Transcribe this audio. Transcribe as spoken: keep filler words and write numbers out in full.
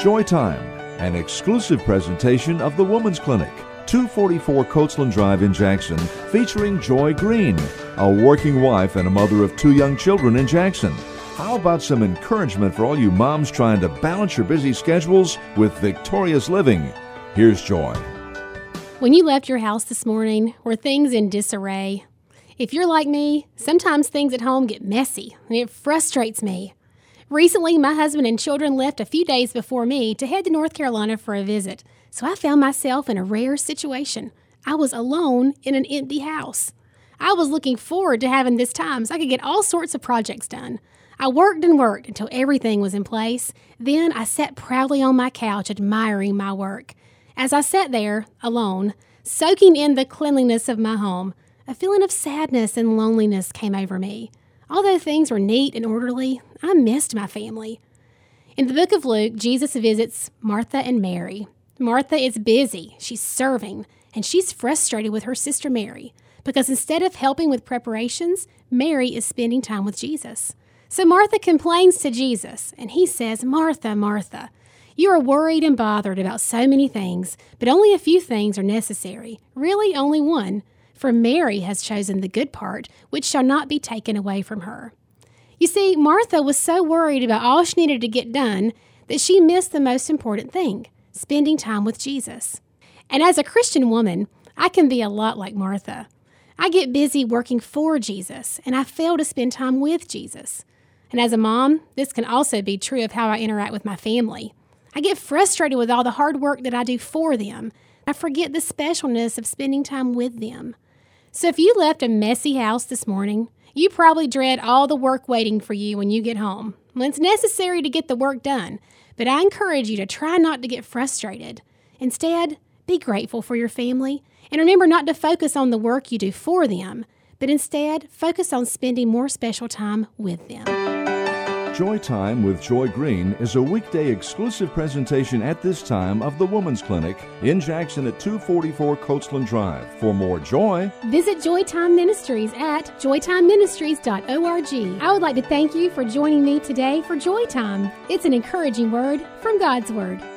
Joy Time, an exclusive presentation of the Women's Clinic, two forty-four Coachland Drive in Jackson, featuring Joy Green, a working wife and a mother of two young children in Jackson. How about some encouragement for all you moms trying to balance your busy schedules with victorious living? Here's Joy. When you left your house this morning, were things in disarray? If you're like me, sometimes things at home get messy, and it frustrates me. Recently, my husband and children left a few days before me to head to North Carolina for a visit, so I found myself in a rare situation. I was alone in an empty house. I was looking forward to having this time so I could get all sorts of projects done. I worked and worked until everything was in place. Then I sat proudly on my couch admiring my work. As I sat there, alone, soaking in the cleanliness of my home, a feeling of sadness and loneliness came over me. Although things were neat and orderly, I missed my family. In the book of Luke, Jesus visits Martha and Mary. Martha is busy, she's serving, and she's frustrated with her sister Mary because instead of helping with preparations, Mary is spending time with Jesus. So Martha complains to Jesus, and he says, "Martha, Martha, you are worried and bothered about so many things, but only a few things are necessary. Really, only one. For Mary has chosen the good part, which shall not be taken away from her." You see, Martha was so worried about all she needed to get done that she missed the most important thing, spending time with Jesus. And as a Christian woman, I can be a lot like Martha. I get busy working for Jesus, and I fail to spend time with Jesus. And as a mom, this can also be true of how I interact with my family. I get frustrated with all the hard work that I do for them. I forget the specialness of spending time with them. So if you left a messy house this morning, you probably dread all the work waiting for you when you get home. Well, it's necessary to get the work done, but I encourage you to try not to get frustrated. Instead, be grateful for your family, and remember not to focus on the work you do for them, but instead focus on spending more special time with them. Joy Time with Joy Green is a weekday exclusive presentation at this time of the Women's Clinic in Jackson at two forty-four Coachland Drive. For more joy, visit Joy Time Ministries at joy time ministries dot org. I would like to thank you for joining me today for Joy Time. It's an encouraging word from God's Word.